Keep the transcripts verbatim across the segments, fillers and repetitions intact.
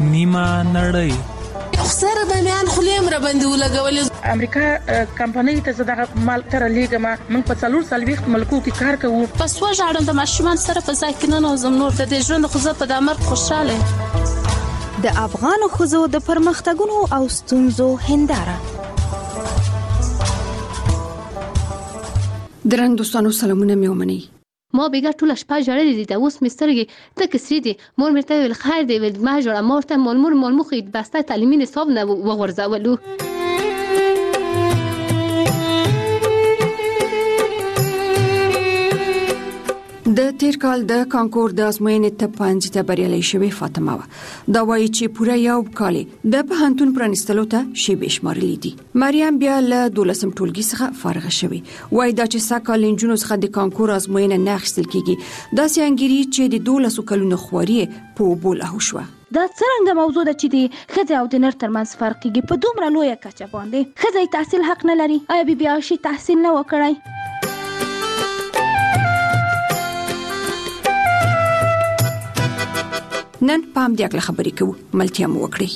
نیمه نړۍ. خسر بامیان خلیم را باندې ولګولې. امریکا کمپنۍ ته زداغه مال تر لیګه ما موږ په څلور سالويخت ملکو کې کار کوو. پس وژاړم د ماشومان سره په ځای کې نه نوزم نور د دې ژوند خو زه په دامر خوشاله. د افغان ښځو د پرمختګونو او ستونزو هنداره. درنو دوستانو سلامونه مې ومنئ. ما بیګه ټول شپه جړلې دي د اوس مسترګي ته کسری دي مور مرته ویل خیر دی ول ما جوړه مورته مول مور مول مخې بسته تعلیمي نصاب نه وغورځولو. د تیر کال د کانکور د ازموینې ته پنځه ته بریالۍ شوې فاطمه و دا وایي چې پوره یو کال د پوهنتون پرانستلو ته شی بشمارلې دي. مریم بیا له دولسم ټولګي څخه فارغه شوې. وایي دا چې ساکال انجونو څخه د کانکور ازموینه نه اخیستل کیږي دا سیانګری چې د دولسو کلونو خواري په بوله شو. دا څنګه موضوع ده چې د ښځې او د نر ترمنځ فرق کیږي په دومره لویه کچه باندې؟ ښځې تحصیل حق نه لري؟ آیا بي بي عائشې تحصیل نه وکړای؟ نن پام دې اکل خبرې کوو ملتیا مو وکړي.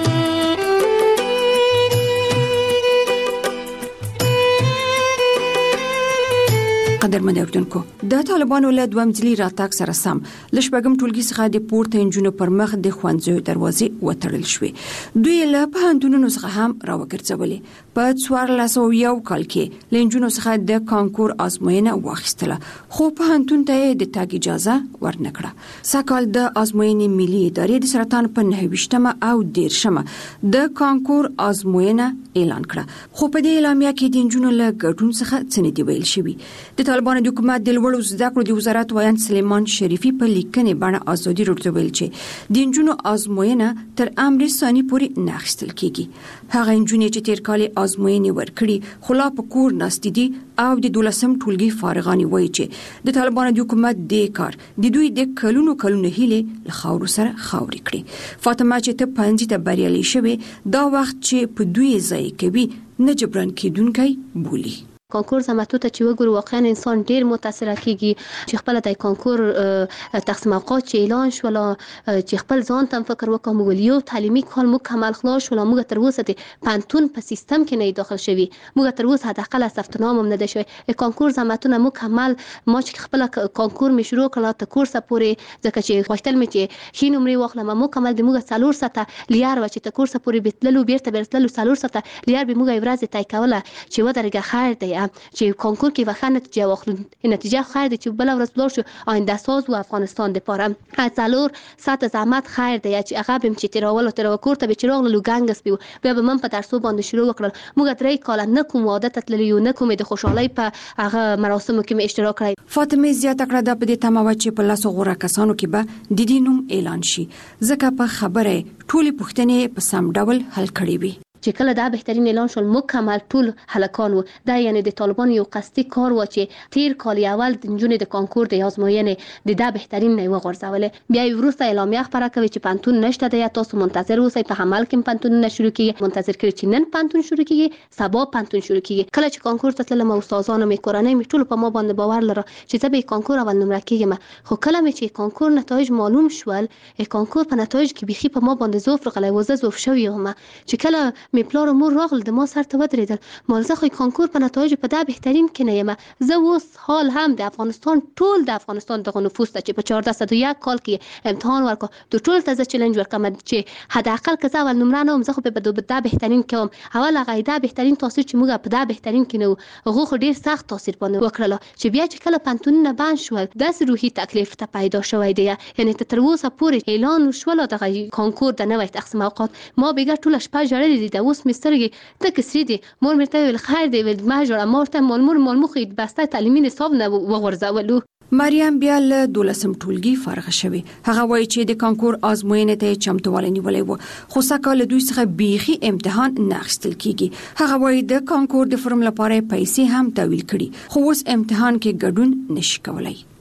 قدرمن اوردونکو د طالبانو له دوه مځلي راتګ سره سم لشبګم ټولګي څخه د پورته انجونو پر مخ د خوانځو دروازې وتړل شوې. دوی له پوهنتونونو څخه هم راوګرځولې. په څوارلس سوه یو کال کې لنجونو څخه د کانکور ازموینه واخیستله خو پوهنتون ته د تګ اجازه ورنکړه. سکهال د ازموینې ملي ادارې د سرطان په نهه ویشتمه او دیرشمه د کانکور ازموینه اعلان کړه خو په دې اعلامیه کې د انجونو له ګډون څخه څه نه دی ویل شوی. د طالبانو د حکومت د لوړو زده کړو د وزارت وایي سلیمان شریفي په لیکنې باندې ازادي راډیو ویل چې د انجونو ازموینه تر امر ثاني پورې نه اخیستل کیږي. هغه انجونې چې تیر کال ازموینې ورکړي خلا په کور ناستې دي او د دولسم ټولګي فارغانی وایي چې د طالبانو د حکومت د کار د دوی د کلونو کلونو هیله له خاورو سره خاورې کړي. فاطمه چې ته پنځه ته بریالۍ شوې دا وخت چې په دوی ځای کوي نه جبران کېدونکي بولی. کانکور زماتو ته چې وګورو واقعا انسان ډیر متاثر کیږي چې خپل د کانکور تقسیم اوقات چې اعلان شول چې خپل ځان تم فکر وکم ویلیو تعلیمي کال مکمل خلاص شول موږ تر اوسه د پانتون په سیستم کې نه داخل شوی موږ تر اوسه حداقل ثبت نام هم نه ده شوی. کانکور زماتونه مکمل ما چې خپل کانکور می شروع کړه ته کورس پورې ځکه چې غوښتل مې چې خې نمرې واخلم مکمل د موږ څلور ساعته لیار و چې ته کورس پورې بیتللو بیرته بیرتللو څلور ساعته لیار به موږ ورځ تای کوله چې و درګه خیر دی چې کانکور کې وخت نتیجه واخلو نتیجه خیر دی چې بل ورځ بلور شو آینده ساز و افغانستان لپاره څلور ساعت زحمت خیر دی چې هغه بم چې تیرول تر کور ته به چراغ لو ګنګس پیو بیا به من په درسو باندې شروع وکړل موږ درې کال نه کوم عادت تللی نه کوم د خوشحالي په هغه مراسمو کې اشتراک کړی. فاطمه زیاته کړه د پدې تماوه چې په لاسو غوړه کسانو کې به د دینوم اعلان شي ځکه په خبره ټولي پوښتنې په سم ډول حل کړي وي. چې کله دا بهترین اعلان شول مکمل ټول هلکان وو دا یعنی د طالبان یو قصدي کار و چې تیر کال اول د جنونې د کانکور د ازموینې د دا بهترین نه وغورځول بیا وروسته اعلامیه خبره کوي چې پانتون نشته دی تاسو منتظر اوسئ په عمل کې پانتون نه شروع کیږي منتظر کړئ چې نن پانتون شروع کیږي سبا پانتون شروع کیږي. کله چې کانکور ته تلم استادانو می کورنۍ می ټول په ما باندې باور لره چې زه به کانکور اول نمره کیږم خو کله چې کانکور نتایج معلوم شول کانکور په نتایج کې بيخي په ما باندې زوف غلې وزه زوف شوی هم چې کله می پلار مور راغل د ما سر ته ودرېدل مال زه خو کانکور په نتایج په دا بهترین کې نه یم زه اوس حال هم د افغانستان ټول د افغانستان دغه نفوس ته چې په چهارده سوه و یک کال کې امتحان ورکړ د ټول ته چیلنج ورکړم چې حد اقل که زه اول نمره نه وم زه خو به دا بهترین کوم اول هغه دا بهترین تاثیر چې موږ په دا بهترین کې نه هغه خو ډیر سخت تاثیر باندې وکړل چې بیا چې کله پانتونونه بند شول د روحي تکلیف ته پیدا شوی دی یعنی تر اوسه پورې اعلان شول دغه کانکور د نوې تقسیم اوقات ما بیګه ټول شپه جړلې دي د اوس مسترګي ته کسری دي مور مرته ویل خیر دی ول ما جوړه مورته مول مور مول مخې بسته تعلیمي نصاب نه وغورځولو. مریم بیا له دولسم ټولګي فارغه شوې. هغه وایي چې د کانکور ازموینې ته چمتووالی نیولې و خو سکهال دوی څخه بیخي امتحان نه اخیستل کیږي. هغه وایي د کانکور د فرم لپاره پیسې هم تحویل کړي خو اوس امتحان کې ګډون نشي کولای.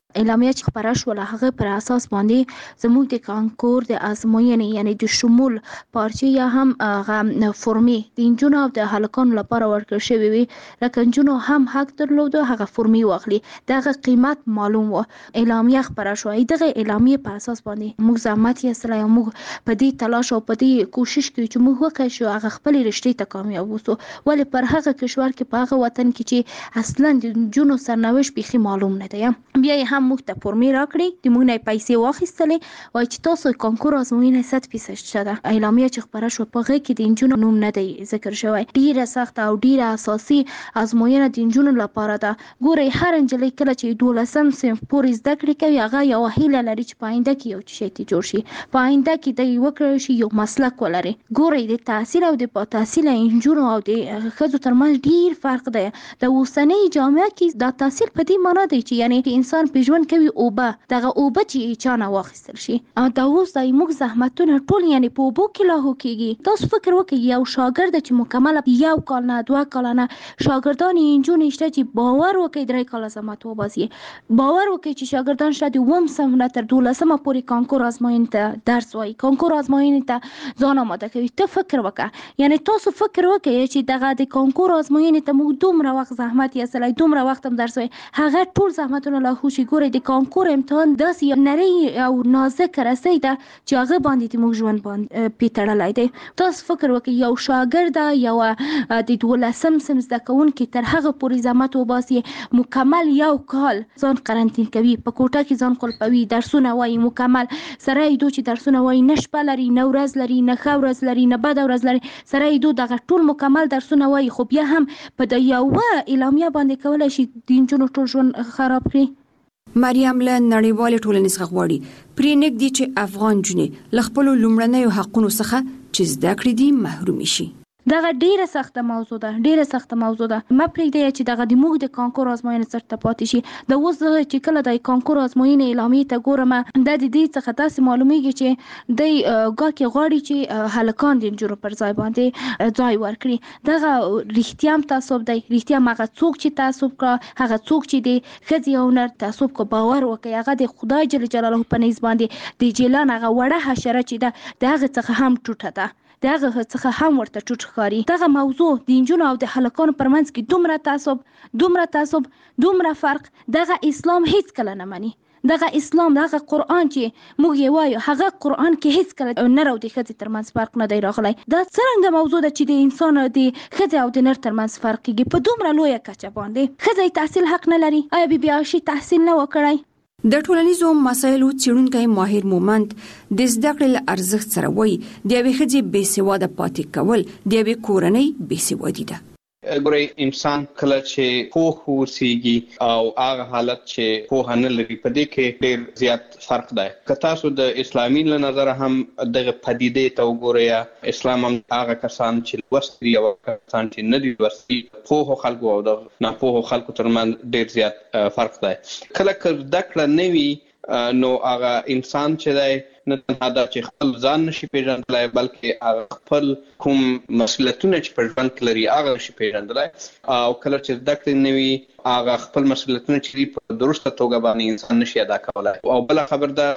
اعلامیه چې خپره شوله هغه پر اساس باندې زموږ د کانکور د ازموینې یعنی د شمول پارچې یا هم هغه فرمې د نجونو او د هلکانو لپاره ورکړل شوې وي، لکه نجونو هم حق درلود هغه فرمې واخلي، دغه قیمت معلوم و. اعلامیه خپره شوه، دغه اعلامیه په اساس باندې موږ زحمت یې ایستلی او موږ په دې تلاش او په دې کوشش کوي چې موږ وکړو چې هغه خپلې رشتې ته کامیاب اوسو. ولې پر هغه کشور کې په هغه وطن کې چې اصلا د نجونو سرنوشت بیخي معلوم نه دی، بیا یې هم موږ ته فرمې راکړې، د موږ نه یې پیسې واخیستلې، وایي چې تاسو کانکور ازموینه صد فیصد شته. اعلامیه چې خپره شوه په هغې کې د نجونو نوم نه دی ذکر شوی. ډېره سخته او ډېره اساسي ازموینه د نجونو لپاره ده. ګورئ هر نجلۍ کله چې دولسم صنف پورې زده کړې کوي هغه یوه هیله لري چې په آینده کې یو شی ته جوړ شي، په آینده کې دی وکړی شي یو مسلک ولري. ګورئ د تحصیل او د با تحصیله نجونو او د ښځو ترمنځ ډېر فرق دی. د اوسنۍ جامعه کې دا تحصیل په دې معنا دی چې یعنې انسان په ژوند کوي اوبه، دغه اوبه چې چا نه واخیستل شي. او دا اوس دی موږ زحمتونه ټول یعنې په اوبو کې لاهو کېږي. تاسو فکر وکړئ یو شاګرد چې مکمله یو کال نه دوه کاله نه شاګردان نجونې شته چې باور وکړئ درې کاله زحمت وباسي، باور وکړئ چې شاګردان شته د اووم صنف نه تر دولسمه پورې کانکور ازموینې ته درس وایي، کانکور ازموینې ته ځان آماده کوي. ته فکر وکړه، یعنې تاسو فکر وکړئ چې دغه د کانکور ازموینې ته موږ دومره وخت زحمت یې ایستلی، دومره وخت هم درس وایي، هغه ټول زحمتونه لاهو شي. ګورئ د کانکور امتحان داسې یو نرۍ او نازک رسۍ ده چې هغه باندې د موږ ژوند باندې پې تړلی دی. تاسو فکر وکړئ یو شاګرده یوه د دولسم صنف زده کوونکي تر هغه پورې زحمت وباسي، مکمل یو کال ځان قرنطین کوي، په کوټه کې ځان قلفوي، درسونه وایي مکمل، سره یې دو چې درسونه وایي نه شپه لري نه ورځ لري نه ښه ورځ لري نه بده ورځ لري، سره یې دو دغه ټول مکمل درسونه وایي، خو بیا هم په د یوه اعلامیه باندې کولی شي د نجونو ټول ژوند خراب کړي. مریم له نړیوالې ټولنې څخه غواړي پرې نږدې چې افغان نجونې له خپلو لومړنیو حقونو څخه چې زده کړې دي محرومې شي. دغه ډیره سخته موضوع ده، ډیره سخته موضوع ده. ما پرېږدی چې دغه د موږ د کانکور ازموینې سرته پاتې شي. د اوس چې کله د کانکور ازموینې اعلامیې ته ګورم دا د دې څخه داسې معلومیږي چې دی ګاکې غواړي چې هلکان د نجونو پر ځای باندې ځای ورکړي. دغه رښتیا هم تعصب دی، رښتیا هم هغه څوک چې تعصب کړه، هغه څوک چې د ښځې او نر تعصب کړه، باور وکړئ هغه د خدای جل جلاله په نیز باندې د جیلان هغه وړه حشره چې ده د هغې څخه هم ټوټه ده، د هغه څخه هم ورته ټوټ ښکاري. دغه موضوع د نجونو او د هلکانو پر منځ کې دومره تعصب دومره تعصب دومره فرق دغه اسلام هیڅ کله نه مني. دغه اسلام دغه قرآن چې موږ یې وایو هغه قرآن کې هیڅ کله نر او د ښځې ترمنځ فرق نه دی راغلی. دا څرنګه موضوع ده چې د انسان د ښځې او د نر ترمنځ فرق کېږي په دومره لویه کچه باندې. ښځه تحصیل حق نه لري، آیا بې بي عایشې تحصیل نه و کړی؟ د ټولنیزو مسایلو څېړونکی ماهر مومند د زده کړې له ارزښت سره وایي د یوې ښځې بې سواده پاتې کول د یوې کورنۍ بې سوادي ده. ګورئ انسان کله چې پوه اوسېږي او هغه حالت چې پوهه نه لري په دې کې ډېر زیات فرق دی. که تاسو د اسلامي له نظره هم دغه پدیدې ته وګورئ، اسلام هم هغه کسان چې لوستي او کسان چې نه دي لوستي، پوهو خلکو او د ناپوهو خلکو ترمنځ ډېر زیات فرق دی. کله که زده کړه نه وي نو هغه انسان چې دی نه تنها دا چې خپل ځان نشي پیژندلی بلکې هغه خپل کوم مسؤلیتونه چې په ژوند کې لري هغه نشي پیژندلی، او کله چې زده کړې نه وي هغه خپل مسؤلیتونه چې دي په درسته توګه باندې انسان نشي ادا کولی. او بله خبر ده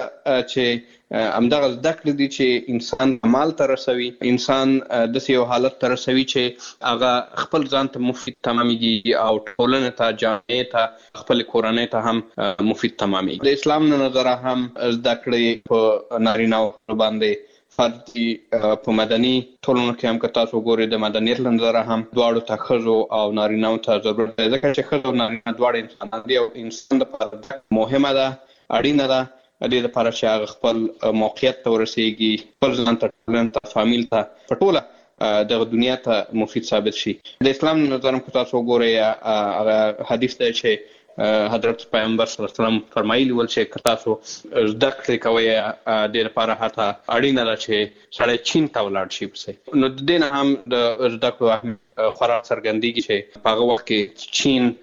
چې همدغه زده کړې دي چې انسان کمال ته رسوي، انسان داسې یو حالت ته رسوي چې هغه خپل ځان ته مفید تمامېږي او ټولنې ته، جامعې ته، خپل کورنۍ ته هم مفید تمامېږي. د اسلام له نظره هم زده کړې په نارینه‌و باندې فرض دي. په مدني ټولنو کې هم که تاسو وګورئ د مدنیت له نظره هم دواړو ته ښځو او نارینه‌و ته ضرورت دی، ځکه چې ښځه او نارینه دواړه انسانان دي او انسان لپاره مهمه ده، اړینه ده د دې لپاره چې هغه خپل موقعیت ته ورسېږي، خپل ځان ته، ټولنې ته، فامیل ته، په ټوله دغه دنیا ته مفید ثابت شي. د اسلام له نظره هم که تاسو وګورئ هغه حدیث دی چې حضرت پیغمبر صلی الله علیه وسلم فرمایلی ول چې که تاسو زده کړې کوئ د دې لپاره حتی اړینه ده چې سړی چین ته ولاړ شي پسې. نو د دې نه هم د زده کړو اهمیت خورا څرګندېږي چې په هغه وخت کې چین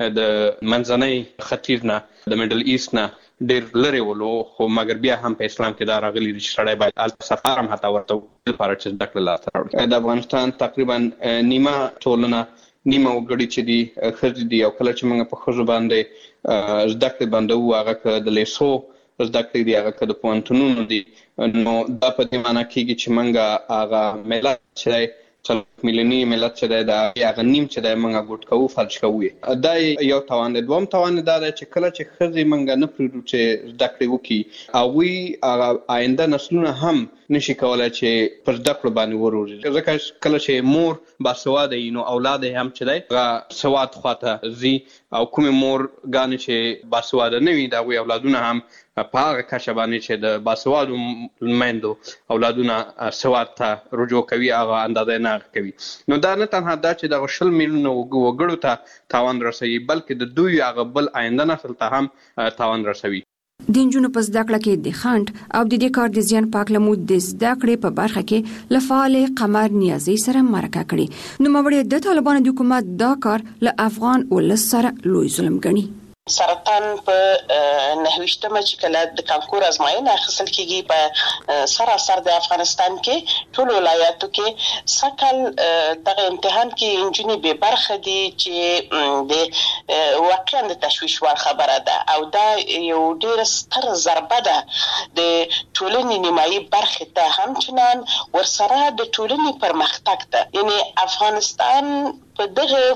د منځنۍ ختیځ نه، د میډل ایسټ نه ډېر لرې ولو، خو مګر بیا هم په اسلام کې دا راغلي دي چې سړی باید هلته سفر هم حتی ورته لپاره چې زده کړه لاسته راوړي. د افغانستان تقریبا نیمه ټولنه نیمه وګړي چې دي ښځې دي او کله چې موږ په ښځو باندې زده کړې باندې وو هغه که د لیسو زده کړې دي هغه که د پوهنتونونو دي نو دا په دې معنی کېږي چې موږ هغه ملت چې دی څلور میلیوني ملت چې دی د هغه نیم چې دی موږ ګوټ کوو فلج کوو دا یو توان دی. دویم توان دا دی چې کله چې ښځې موږ نه پرېږدو چې زده کړې وکړي هغوی هغه آینده نسلونه هم نشي کولای چې پر زده کړو باندې وروزي ځکه کله چې مور باسواده وي نو اولاد یې هم چې دی هغه سواد خواته ځي او کومې مور ګانې چې باسواده نه وي د هغوی اولادونه هم په هغه کچه باندې چې د باسوادو میندو اولادونه سواد ته رجوع کوي هغه اندازه نه کوي. نو دا نه تنها دا چې دغه شل میلیونه وګړو ته تاوان رسوي بلکې د دوی هغه بل آینده نسل ته هم تاوان رسوي. د نجونو په زده کړه کې د خنډ او د دې کار د زیان پاک لمود د زده کړې په برخه کې له فعال قمر نیازي سره مرکه کړي. نو موري د طالبانو د حکومت دا کار له افغان ولس سره لوی ظلم ګڼي. سرطان په نهویشتمه چې کله د کانکور ازموینه اخیستل کېږي په سراسر د افغانستان کې ټول ولایاتو کې سکل دغه امتحان کې انجونې به برخه دي چې د واقعا د تشویش وړ خبره ده او دا یو ډېر ستر ضربه ده د ټولنې نیمایي برخې ته همچنان ورسره د ټولنې پرمختګ ته یعنی افغانستان په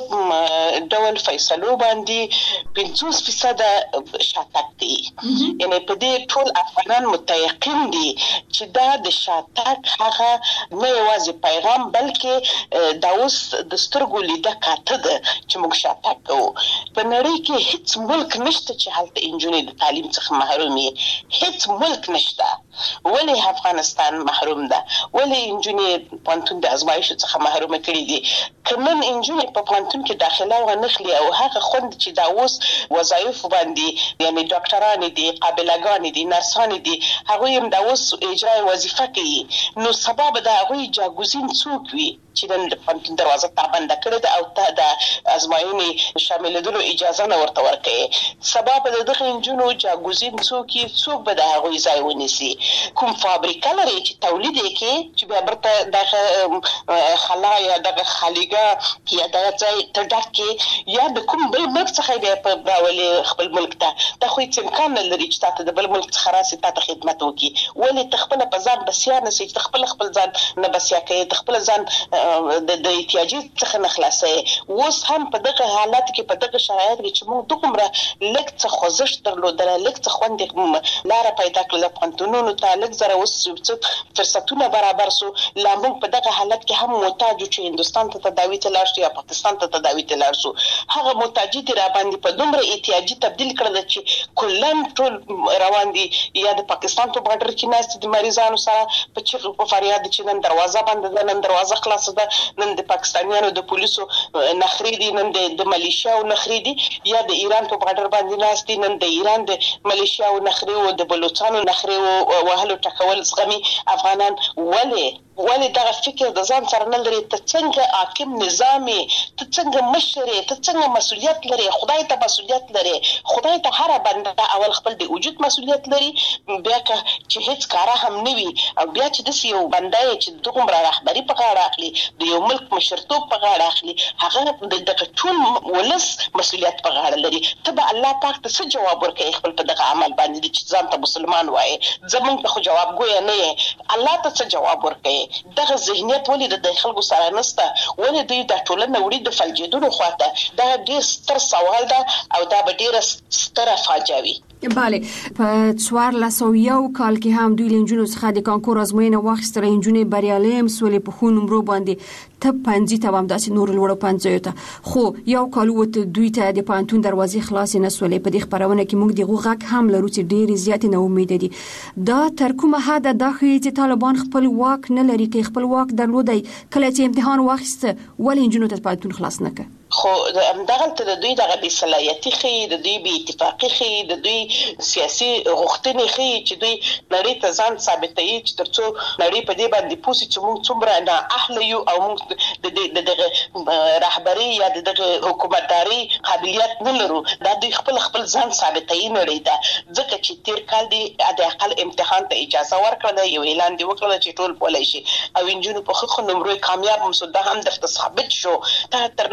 دغه ډول فیصلو باندې پنځوس فیصد شاتګ دی یعنی په دې ټول افغانان متيقن دي چې دا د شاتګ هغه نه یوازې پیغام بلکې دا اوس د سترګو لیده کاته ده چې موږ شاتګ کوو. په نړۍ کې هیڅ ملک نشته چې هلته انجونې د تعلیم څخه محروم وي، هیڅ ملک نشته. ولې افغانستان محروم ده؟ ولې انجونې پوهنتون د ازمایښت څخه محروم کړي دي؟ که نن انجونې په پوهنتون کې داخله ونخلي او هغه خوند چې دا اوس وظایف باندې یعنی ډاکټران دي، قابلګان دي، نرسان دي، هغوی هم دا اوس اجرا وظیفه کوي نو سبب دا هغوی جاګوزین څوک وي چې نن د پوهنتون دروازه تا بنده کړې ده او ته د ازموینې شاملېدلو اجازه نه ورته ورکوي. سبب د دغه انجونو جاګوزین څوک یې څوک به د هغوی ځای ونیسي؟ کوم فابریکه لري چې تولید یې کوي چې بیا برته دغه خلا یا دغه خالیګه یا دغه ځای ته ډک کړي یا د کوم بل ملک څخه بیا په راولي خپل ملک ته؟ دا خو هېڅ امکان نه لري چې تا ته د بل ملک څخه راسي تا ته خدمت وکړي. ولې ته خپله په ځان بسیا نه سې چې ته خپله خپل ځان نه بسیا کوې، ته خپله ځان د احتیاجي څخه نه خلاصوې؟ اوس هم په دغه حالت کې په دغه شرایط کې چې موږ دومره لږ څه خوځښت درلودله، لږ څه خوند لاره پیدا کړله پوهنتونونو ته، لږ زره اوس څه فرصتونه برابر سو، لا موږ په دغه حالت کې هم محتاج یو چې هندوستان ته تداوي ته لاړ شو یا پاکستان ته تداوي ته لاړ شو. هغه محتاجي دې راباندې په دومره احتیاجي تبدیل کړل چې کلن ټول روان دي یا د پاکستان په بارډر کې ناست دي مریضانو سره په چیغو په فریاد چې نن دروازه بنده ده، نن دروازه خلاصه ده، نن د پاکستانیانو د پولیسو نخرې دي، نن د ملیشیاو نخرې دي، یا د ایران په بارډر باندې ناست دي، نن د ایران د ملیشیاو نخرې او د بلوچستانو نخرې وهلو ټکول زغمي افغانان. ولې ولې دغه فکر د ځان سره نه لري؟ ته څنګه حاکم نظام یې؟ ته څنګه مشر یې؟ ته څنګه مسؤلیت لري؟ خدای ته مسؤلیت لري. خدای ته هره بنده اول خپل د وجود مسؤلیت لري، بیا که چې هیڅ کاره هم نه وي او بیا چې داسې یو بنده یې چې دومره رهبري په غاړه اخلي، د یو ملک مشرتوب په غاړه اخلي، هغه د دغه ټول ولس مسؤلیت په غاړه لري. ته به الله پاک ته څه جواب ورکوې خپل په دغه عمل باندې چې ځان ته مسلمان وایې؟ زمونږ ته خو جوابګویه نه یې، الله ته څه جواب ورکوې؟ دغه ذهنیت ولې د خلکو سره نشته؟ ولې دوی دا ټولنه وړي د فلجېدلو خواته؟ دا ډېر ستر سوال ده او دا به ډېره ستره فاجعه وي. بله، په څوارلس سوه یو کال کې هم دوی له نجونو څخه د کانکور ازموینه واخیستله. نجونې بریالۍ هم سولې په ښو نمرو باندې ته پنځي ته هم داسې نورو لوړو پنځیو ته. خو یو کال ووته دوی ته د پوهنتون دروازې خلاصې نه سولې. په دې خپرونه کې موږ د هغو غږ هم لرو چې ډېرې زیاتې ناامیده دي. دا تر کومه حده دا ښیي چې طالبان خپل واک نه لري؟ که خپل واک درلودی کله چې امتحان واخیسته ولې نجونو ته پوهنتون خلاص نه کړ؟ خو همدغلته د دوی دغه بې صلاحیتي ښیي، د دوی بې اتفاقي ښیي، د دوی سیاسي غوښتنې ښیي چې دوی نړۍ ته ځان ثابتوي چې تر څو نړۍ په دې باندې پوه سي چې موږ څومره نااهله یو او موږ د دغه رهبري یا د دغه حکومتداري قابلیت نه لرو. دا دوی خپل خپل ځان ثابتوي نړۍ ته، ځکه چې تېر کال دې د اقل امتحان ته اجازه ورکړله، یو اعلان دې وکړله چې ټول بولی شي او نجونو په ښه ښه نمرو کامیاب هم سو. دا هم درته ثابت شو. ته تر نن ورځ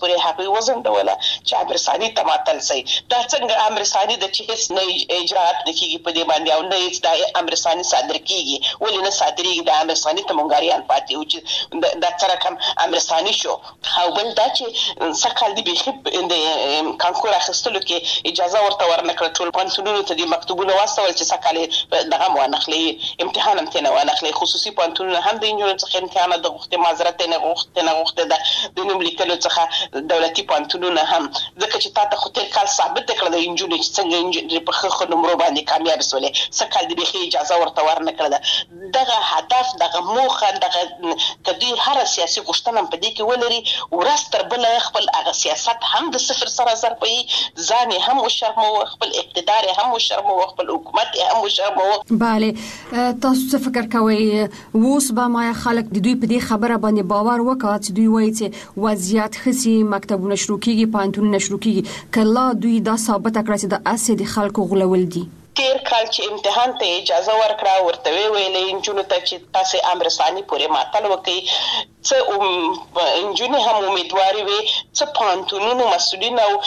پورې هغه وزندوله چې امر ثاني تماتل سي. دا څنګه امر ثاني د چې هیڅ نه اجرات نکېږي په دې باندې او نه هیڅ د امر ثاني صادر کیږي ولې نه صادرېږي د امر ثاني ته مونږاریان پاتې و چې دا سره کوم امر ثاني شو. او بل دا چې سکهال دی به د کانکور اخیستلو کې اجازه ورته ورنکړه ټول پانتونونو ته د مکتوبونه واستول چې سکهال دغه وانخلي امتحان هم تنه وانخلي. خصوصي پانتونونه هم د انجونو څخه امتحان د غوښتي معذرت نه غوښتي نه غوښتي د د نوم لیکلو څخه دولتي پانتونونه هم ځکه چې تاسو خو تل کال ثابت کړل د انجونو چې څنګه انجونو په خخ نمبر باندې کامیاب سولې سکهال دی به اجازه ورته ورنکړه. دغه هدف دغه موخه دغه کدي هر سیاسي غوښتنه په دې کې ولري ورستر بل خپل هغه سیاست هم د صفر سره ضربي ځان هم وشرمو خپل اقتدار هم وشرمو خپل حکومت هم وشرمو. bale تاسو څه فکر کوئ اوس به ما خلک د دوی په دې خبره باندې باور وکړي چې دوی وایي چې وضعیت خسي مکتبونه شروع کیږي پانتونونه شروع کیږي کله دوی دا ثابت کړي چې د اسې د خلکو غلول دي؟ تیر کال چې امتحان ته اجازه ورکړه ورته ویلې انجونو ته چې تاسو امر ثاني پورې ماتل وکړي څه انجونی هم امیدواري وي څه پانتونونو مسؤلین او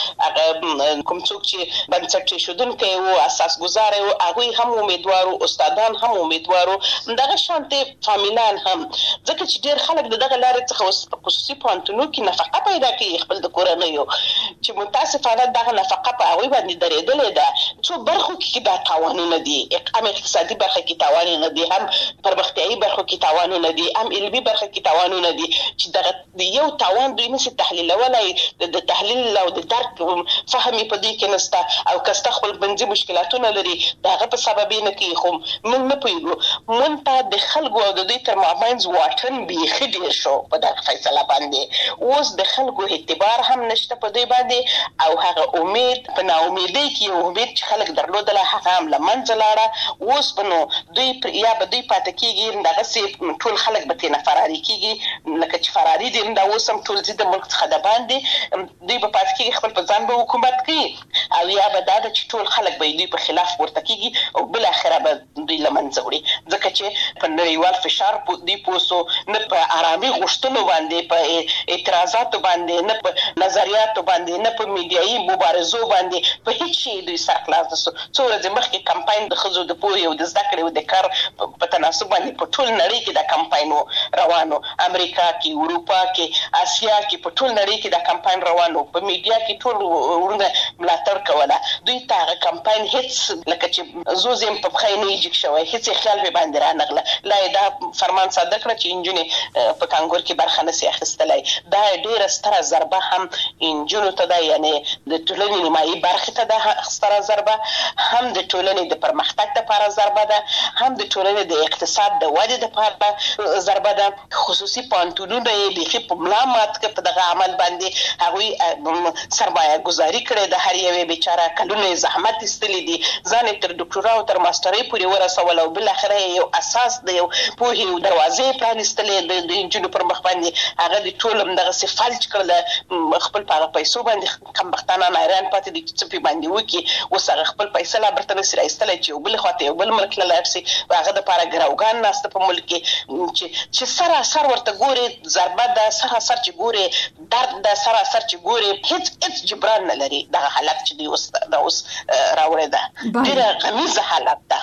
کوم څوک چې بنسټ شودونکي او اساس گزار او هغه هم امیدوارو استادان هم امیدوارو دغه شانته فامیلان هم ځکه چې ډیر خلک دغه لارې څخه خصوصي پانتونو کې نفقه پیدا کوي خپل د کورنۍ چې متاسفانه دغه نفقه په هغه باندې درېدلې ده څو برخو کې تاوانونه دي هم اقتصادي برخه کې تاوانونه دي هم پرمختیایي برخه کې تاوانونه دي هم علمي برخه کې تاوانونه دي چې دغه یو تاوان دوی نشي تحلیلولای د تحلیل او د درک فهمي په دې کې نسته او کسته خپل بنځي مشکلاتونه لري دغه په سبب نه کې خو موږ نه پوهیږو مونږ د خلکو او د دوی تر مابینځ واټن بيخي ډیر شو په دغه فیصله باندې اوس د خلکو اعتبار هم نشته په دې باندې او هغه امید په نا امیدۍ کې امید چې خلک درلودل هغه هم لمنځه لاړه اوس په نو دوی یا به دوی پاتې کېږي دغه سي ټول خلک به تېنه فراري کېږي لکه چې فراري دي دا اوس هم ټول د ملک څخه د باندې دوی به پاتې کېږي خپل په ځان به حکومت کوي او یا به دا ده چې ټول خلک به دوی په خلاف ورته کېږي او بالاخره به دوی لمنځه وړي ځکه چې په نړیوال فشار دوی پوسو نه په آرامي غوښتنو باندې په اعتراضاتو باندې نه په نظریاتو باندې نه په میډیایي مبارزو باندې په هیڅ شي دوی سرخلاص دي څو ورځې مخکې کمپاین د خزو د پوهې او د زده کړې او د کار په تناسب باندې په ټول نړۍ کې دا کمپاین روانو امریکا کې اروپا کې اسیا کې په ټول نړۍ کې دا کمپاین روانو په میډیا کې ټول ورونه ملاتړ کوله دوی ته کمپاین هیڅ لکه چې زوزم په خای نه یې شوی هیڅ خیال به باندې را نغله لا دا فرمان صادق کړ چې انجونی په کانګور کې برخه نسی اخیستلای دا ډیره ستره ضربه هم انجونو ته دا یعنی د ټولنې نیمایي برخه ته دا ستره ضربه هم د ټولنې د پرمختګ لپاره ضربه ده هم د ټولنې د اقتصاد د ودې لپاره ضربه ده خصوصي پانتونونه یې بيخي په ملا مات کې په دغه عمل باندې هغوی سرمایه گذاري کړې د هر یوې بیچاره کلونه زحمت استلې دي ځان تر ډاکټرا او تر ماسترۍ پورې ورسول او بل اخره یو اساس د یو پوهې او دروازې پرانستلې د انجونو پر مخ باندې هغه د ټولم دغه سفالج کړل خپل په پیسو باندې کم بختانه نایران پاتې دي چې په باندې وکی اوس هغه خپل پیسې لا برتنه سره ایستل چې بل خواته بل ملک لا لارسي هغه د پاره ګراوګان ناست په ملک چې چې سره سر ورته ګوري ضربه ده سره سر چې ګوري درد ده سره سر چې ګوري هیڅ هیڅ جبران نه لري دغه حالت چې دی اوس دا اوس راوړی ده ډیره غمیزه حالت ده.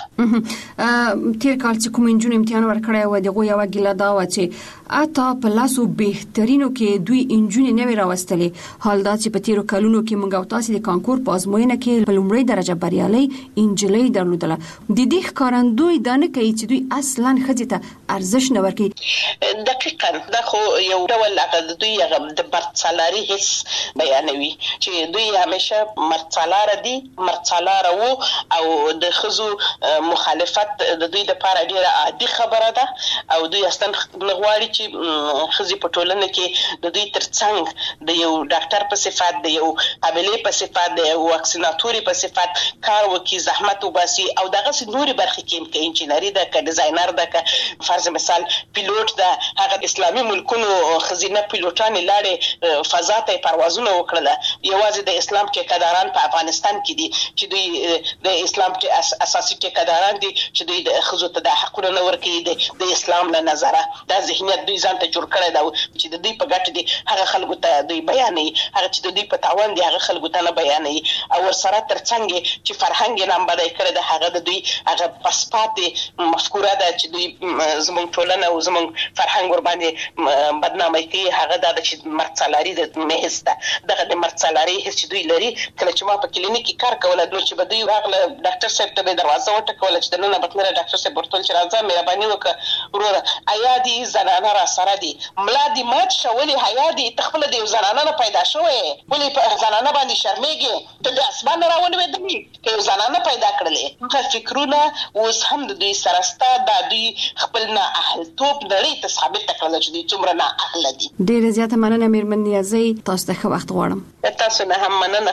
تیر کال چې کوم انجون امتحان ورکړی و دغه یو ګیله دا و چې اته په لاسو بهترینو کې دوی انجون نه راوستلې حال دا چې په تیرو کلونو کې موږ او تاسو د کانکور په ازموینه کې په لومړی درجه بریالي انجلۍ درلودله د دې ښکارندوی دا نه کوي چې دوی اصلا ښځې ته ارزښ نه ورکوي دقیقاً دا خو یو ډول هغه دوی هغه د مرڅالاري حس بیانوي چې دوی همیشه مرڅالاره دي مرڅالاره وو او د خزو مخالفت د دوی د لپاره ډیره عادي خبره ده او دوی اصلا غواړي چې خزي په ټولنه کې د دوی ترڅنګ د یو ډاکټر په صفات د یو قابلیت په صفات د یو واکسیناتوري په صفات کار وکي زحمت وباسي او دغه نوري برخې کې کې انجینری ده ک ډیزاینر ده ک فرض مثال پیلوټ ده هغه اسلامي ملکونو خزینه پیلوټان لاړې فضا ته پروازونه وکړه یوازې د اسلام ټیکداران په افغانستان کې دي چې دوی د اسلام اساسي ټیکدار حکمرانان دي چې دوی د ښځو ته د حقونو نه ورکوي د اسلام له نظره. دا ذهنیت دوی ځان ته جوړ کړی دی چې د دوی په ګټه دي هغه خلکو ته دوی بیانوي، هغه چې د دوی په تاوان دي هغه خلکو ته نه بیانوي. او ورسره ترڅنګ چې فرهنګ یې نامبدی کړی دی، هغه د دوی هغه پسپاتې مفکوره ده چې دوی زموږ ټولنه او زموږ فرهنګ ورباندې بدنامي کوي. هغه دا ده چې مرڅلاري د محض ده. دغه د مرڅلاري حس چې دوی لري، کله چې ما په کلینیک کې کار کوله نو چې به دوی راغله ډاکټر صاحب ته به دروازه وټکوله چې دننه به تلله، ډاکټر صاحب ورته ویل چې راځه مهرباني وکړه وروره ایا دي زنانه را سره دي، ملا دي مات شه، ولې حیا دي ته خپله د یو زنانه نه پیدا شوې، ولې په زنانه باندې شرمېږې، ته د اسمان نه راولوېدلې که یو زنانه پیدا کړلې. هغه فکرونه اوس هم د دوی سره سته. دا دوی خپل نه اهلتوب نړۍ ته ثابته کړله چې دوی څومره نه اهله دي. ډېره زیاته مننه مېرمن نیازۍ، تاسو ته ښه وخت غواړم. تاسو نه هم مننه.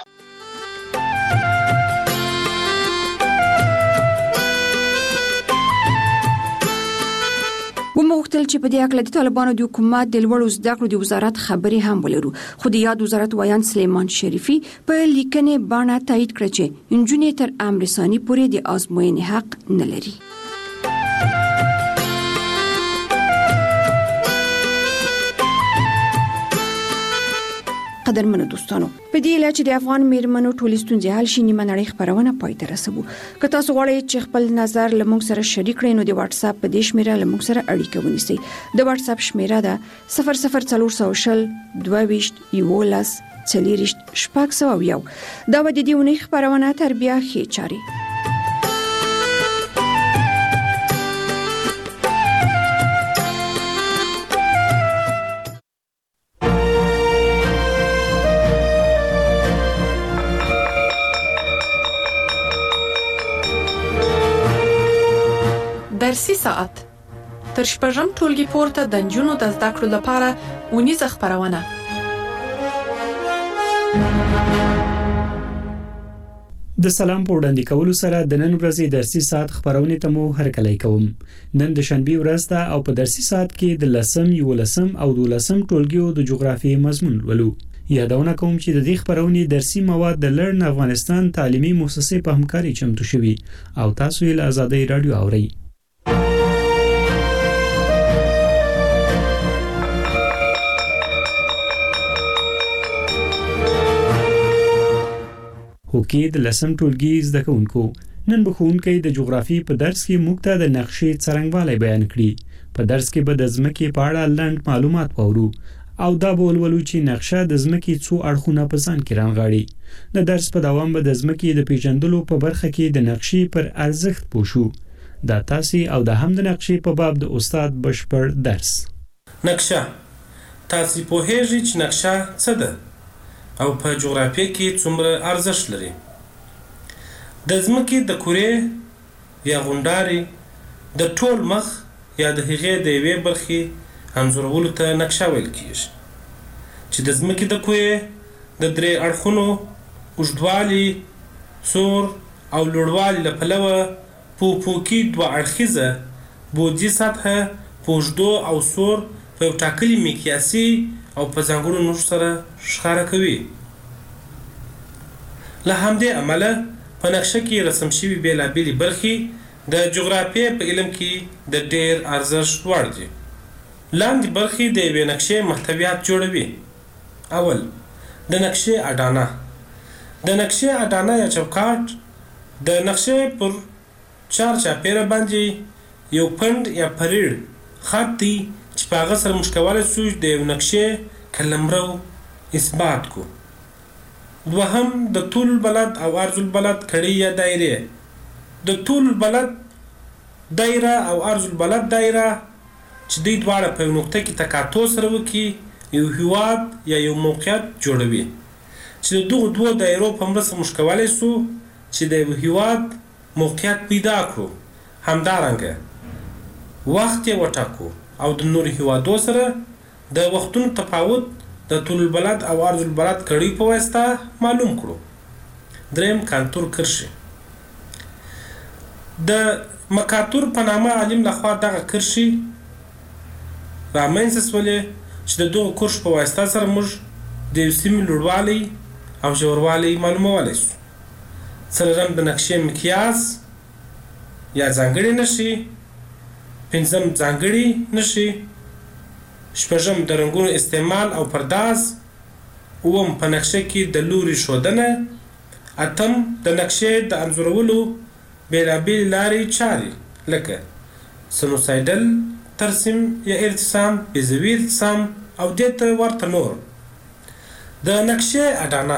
ومغوښتل چې په دې اړه د طالبانو د حکومت د لوړو زده کړو د وزارت خبرې هم ولرو، خو د یاد وزارت وایان سلیمان شریفي په لیکنې باندې تایید کړ چې نجونې تر امر ثاني پورې د ازموینې حق نه لري. قدرمنو دوستانو، په دې اله چې د افغان میرمنو ټولې ستونزې حل شي، نیمه نړۍ خبرونه پای ته رسوو. که تاسو غواړئ چې خپل نظر له موږ سره شریک کړئ نو د واتس اپ په دې شمیره له موږ سره اړیکه ونیسئ. د واتس اپ شمیره ده صفر صفر څلور سوه شل دوه ویشت یولس څلېرویشت شپږ سوه یو. دا به د دې اونۍ خبرونه تر بیا ښې چارې. درسي ساعت تر شپږم ټولګي پورته د نجونو د زده کړو لپاره اونیزه خبرونه. د سلام په وړاندې کولو سره د نن ورځې درسي ساعت خبرونه ته مو هرکلی کوم. نن د شنبه ورځ ده او په درسي ساعت کې د لسم، یولسم او دولسم ټولګیو د جغرافیې مضمون ولو. یادونه کوم چې د دې خبرونې درسي مواد د لرن افغانستان تعلیمي مؤسسې په همکاري چمتو شوي او تاسو یې له آزادۍ رادیو اورئ. هوکې د لسم ټولګي زده کوونکو نن به ښوونکی د جغرافي په درس کې موږ ته د نقشې څرنګوالی بیان کړي. په درس کې به د ځمکې په اړه لنډ معلومات واورو او دا به ولولو چې نقشه د ځمکې څو اړخونه په ځان کې رانغاړي. د درس په دوام به د ځمکې د پیژندلو په برخه کې د نقشې پر ارزښت پوه شو. دا تاسې او د هم د نقشې په باب د استاد بشپړ درس. نقشه تاسې پوهیږئ چې نقشه څه ده او په جغرافیه کې څومره ارزښت لري. د ځمکې د کورې یا غونډارې د ټول مخ یا د هغې د یوې برخې انځورولو ته نقشه ویل کیږي چې د ځمکې د کورې د درې اړخونو اوږدوالي، سور او لوړوالي له پلوه په افقي دوه اړخیزه بعدي سطحه په اوږدو او سور په یو ټاکلي مقیاسي او په ځانګړو نښو سره ښکاره کوي. له همدې امله په نقشه کې رسم شوي بېلابېلې برخې د جغرافیې په علم کې د ډېر ارزښت وړ دي. لاندې برخې د یوې نقشې محتویات جوړوي. اول د نقشې اډانه. د نقشې اډانه یا چوکاټ د نقشې پر چار چاپیره باندې یو پنډ یا پریړ خط دی چې په هغه سره موږ کولی شو د یو نقشې قلمرو اثبات کو. دوهم د طول البلد او عرض البلد کړۍ یا دایرې. د طول البلد دایره او عرض البلد دایره چې دوی دواړه په یو نقطه کې تقاطع سره وکړي یو هیواد یا یو موقعیت جوړوي چې د دغو دوو دایرو په مرسته موږ کولی شو چې د یو هیواد موقعیت پیدا کړو. همدارنګه وخت یې وټاکو او د نورو هیوادو سره د وختونو تفاوت د طول البلد او عرض البلد کړۍ په واسطه معلوم کړو. دریم کانتور کرښې. د مکاتور په نامه عالم لخوا دغه کرښې رامنځته شولې چې د دغو کرښو په واسطه سره موږ د یو سیمې لوړوالی او ژوروالی معلومولی شو. څلورم د نقشې مقیاس یا ځانګړي نښې، پنځم ځانګړي نښې، شپږم د رنګونو استعمال او پرداز، اووم په نقشه کې د لوري ښودنه، اتم د نقشې د انځورولو بېلابېلې لارې چارې لکه سنوسایډل ترسیم یا ارتسام، بیضوي ارتسام او دې ته ورته نور. د نقشې اډانه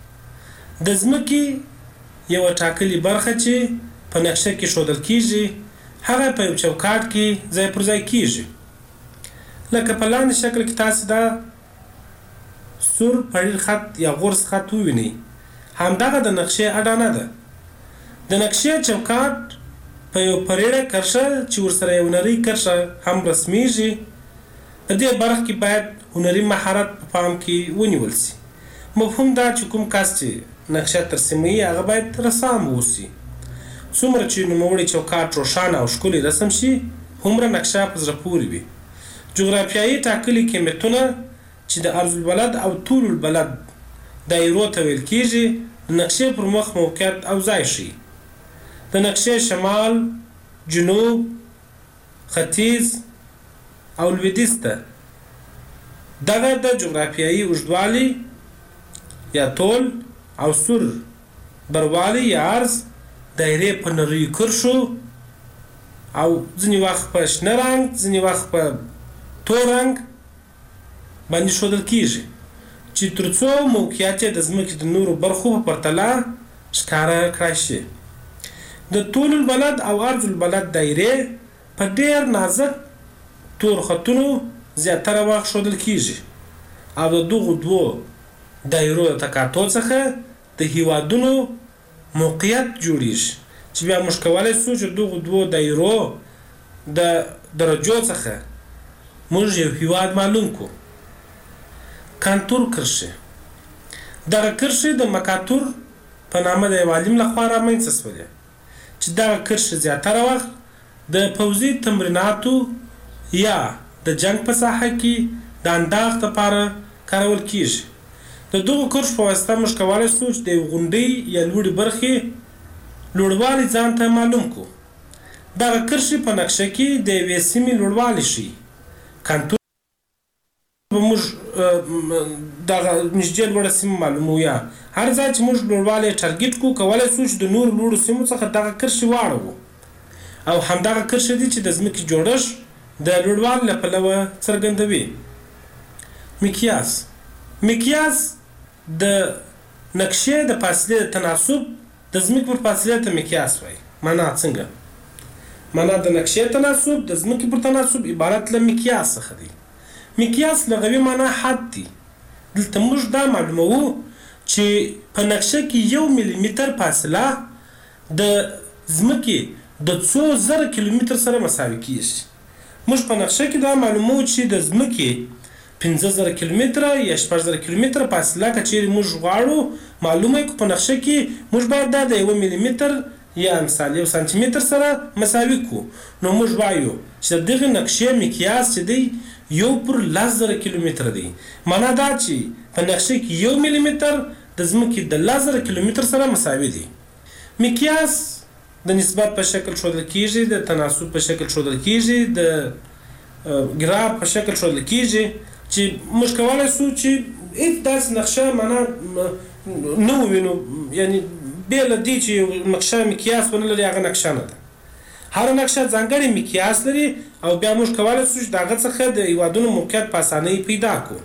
د ځمکې یوه ټاکلې برخه چې په نقشه کې ښودل کیږي هغه په یو چوکاټ کې ځای پر ځای کیږي. لکه په لاندې شکل کې تاسې دا سور پړیر خط یا غرز خط ووینئ، همدغه د نقشې اډانه ده. د نقشې چوکاټ په یو پریړه کرښه چې ورسره یو نرۍ کرښه هم رسمیږي. په دې برخه کې باید هنري مهارت په پام کې ونیول سي. مفهوم دا چې کوم کس چې نقشه ترسیموي هغه باید رسام واوسي. څومره چې نوموړی چوکاټ روښانه او ښکلي رسم شي هومره نقشه په زړه پورې وي. جغرافیایي ټاکلي قیمتونه چې د ارض البلد او طول البلد دایرو ته ویل کیږي د نقشې پر مخ موقعیت او ځای ښیي. د نقشې شمال، جنوب، ختیځ او لویدیځ ته دغه د جغرافیایي اوږدوالي یا طول او سور بروالی یا عرض دایرې په نریو کرښو او ځینې وخت په شنه رنګ، ځینې وخت په تور رنګ باندې ښودل کیږي چې تر څو موقعیت یې د ځمکې د نورو برخو په پرتله ښکاره کړای شي. د طول البلد او عرض البلد دایرې په ډېر نازک تور خطونو زیاتره وخت ښودل کیږي او د دغو دوو دایرو د تقاطع څخه د هیوادونو موقعیت جوړیږي چې بیا موږ کولی شو چې دغو دوو دایرو د درجو څخه موږ یو هیواد معلوم کړو. کانتور کرښې دغه کرښې د مکاتور په نامه د یو عالم لخوا رامنځته شولې چې دغه کرښې زیاتره وخت د پوځي تمریناتو یا د جنگ په ساحه کې د انداخت لپاره کارول کیږي. د دغو کرښو په واسطه موږ کولی شو چې د یو غونډۍ یا لوړې برخې لوړوالی ځان ته معلوم کړو. دغه کرښې په نقشه کې د یوې سیمې لوړوالی ښیي. کانتور به موږ دغه نږدې لوړه سیمه معلومو یا هر ځای چې موږ لوړوالی ټارګېټ کړو کولی شو چې د نورو لوړو سیمو څخه دغه کرښې واړوو او همدغه کرښې دي چې د ځمکې جوړښت د لوړوالي له پلوه څرګندوي. مقیاس مقیاس د نقشې د فاصلې د تناسب د ځمکې پر فاصلې ته مقیاس وایي. معنا څنګه؟ معنا د نقشې تناسب د ځمکې پر تناسب عبارت له مقیاس څخه دی. مقیاس لغوي معنا حد دی. دلته موږ دا معلوموو چې په نقشه کې یو ملي متر فاصله د ځمکې د څو زره کیلومتر سره مساوي کیږي. موږ په نقشه کې دا معلوموو چې د ځمکې پنځه زره کیلومتره یا شپږ زره کیلومتره فاصله که چیرې موږ غواړو معلومه کړو په نقشه کې موږ باید دا د یو ملي متر یا مثال یو سانتي متر سره مساوي کړو. نو موږ وایو چې د دغې نقشې مقیاس چې دی یو پر لس زره کیلومتره دی. معنا دا چې په نقشه کې یو ملي متر د ځمکې د لس زره کیلومتر سره مساوي دی. مقیاس د نسبت په شکل ښودل کیږي، د تناسب په شکل ښودل کیږي، د ګراف په شکل ښودل کیږي چې موږ کولی شو چې هېڅ داسې نقشه معنا نه ووینو، یعنې بې له دې چې یو نقشه مقیاس ونه لري هغه نقشه نه ده. هره نقشه ځانګړی مقیاس لري او بیا موږ کولی شو چې د هغه څخه د هیوادونو موقعیت په اسانۍ پیدا کړو.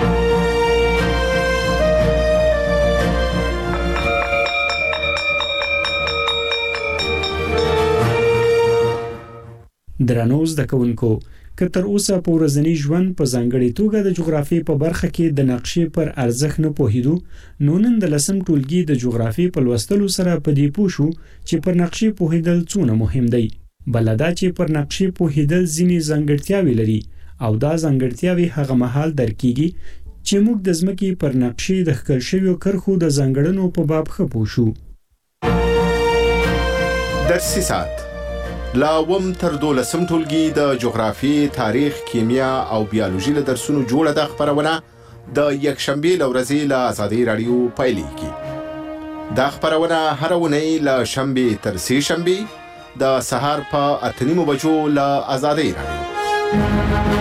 درنو زده کوونکو، که تر اوسه په ورځني ژوند په ځانګړې توګه د جغرافیې په برخه کې د نقشې پر ارزښت نه پوهېدو، نو نن د لسم ټولګي د جغرافیې په لوستلو سره په دې پوه شو چې پر نقشې پوهېدل څونه مهم دی. بله دا چې پر نقشې پوهېدل ځینې ځانګړتیاوې لري او دا ځانګړتیاوې هغه مهال درک کیږي چې موږ د ځمکې پر نقشې د ښکل شویو کرښو د ځانګړنو په باب ښه پوه شو. درسي ساعت لا وم تر دولسم ټولګي د جغرافیې، تاریخ، کیمیا او بیولوژي له درسونو جوړه ده خپرونه د یکشنبې له ورځې له ازادۍ راډیو پیلېږي. دا خپرونه هره اونۍ له شنبې تر سې شنبې د سهار په اتنیمو بجو له آزادۍ راډیو.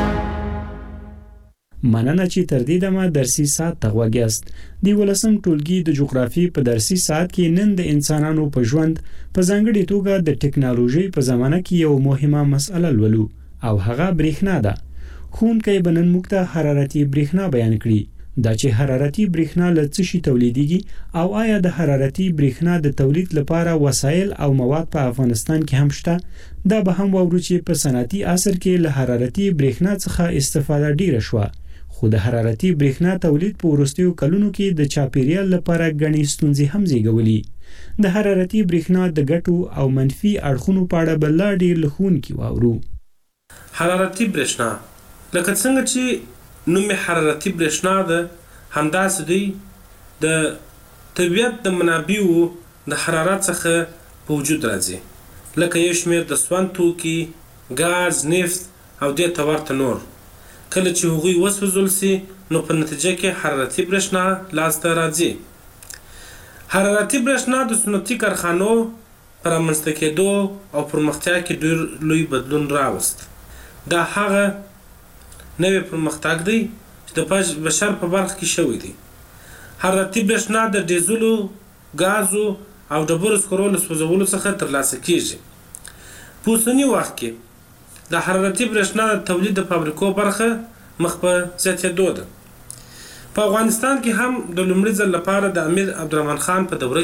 مننه چې تر دې دمه درسي ساعت ته غوږیاست. د ولسم ټولګي د جغرافي په درسي ساعت کې نن د انسانانو په ژوند په ځانګړي توګه د ټکنالوژي په زمانه کې یو مهمه مسله لولو او هغه برېښنا ده. ښوونکی به نن موږ ته حرارتي برېښنا بیان کړي. دا چې حرارتي برېښنا له څه شي تولیدېږي او آیا د حرارتي برېښنا د تولید لپاره وسایل او مواد په افغانستان کې هم شته؟ دا به هم واورو چې په صنعتي عصر کې له حرارتي برېښنا څخه استفاده ډیره شوه. خو د حرارتي برېښنا تولید په وروستیو کلونو کې د چاپیریال لپاره ګڼې ستونزې هم زیږولي. د حرارتي برېښنا د ګټو او منفي اړخونو په اړه به لا ډېر له ښوونکي واورو. حرارتي برېښنا لکه څنګه چې نوم حرارتي برېښنا ده، همداسې دی د طبیعت د منابعو د حرارت څخه په وجود راځي، لکه یو شمېر د سون توکي، ګاز، نفت او دې ته ورته نور. کله چې هغوی وسوځول سي نو په نتیجه کې حرارتي برېښنا لاسته راځي. حرارتي برېښنا د صنعتي کارخانو په رامنځته کېدو او پرمختیا کې ډېر لوی بدلون راوست. دا هغه نوی پرمختګ دی چې د بشر په برخه کې شوی دی. حرارتي برېښنا د ډیزلو، ګازو او ډبرو سکرو له سوځولو څخه ترلاسه کېږي. په اوسني وخت کې د حرارتي برېښنا د تولید د فابریکو برخه مخ په زیاتېدو ده. په افغانستان کې هم د لومړي ځل لپاره د امیر عبدالرحمن خان په دوره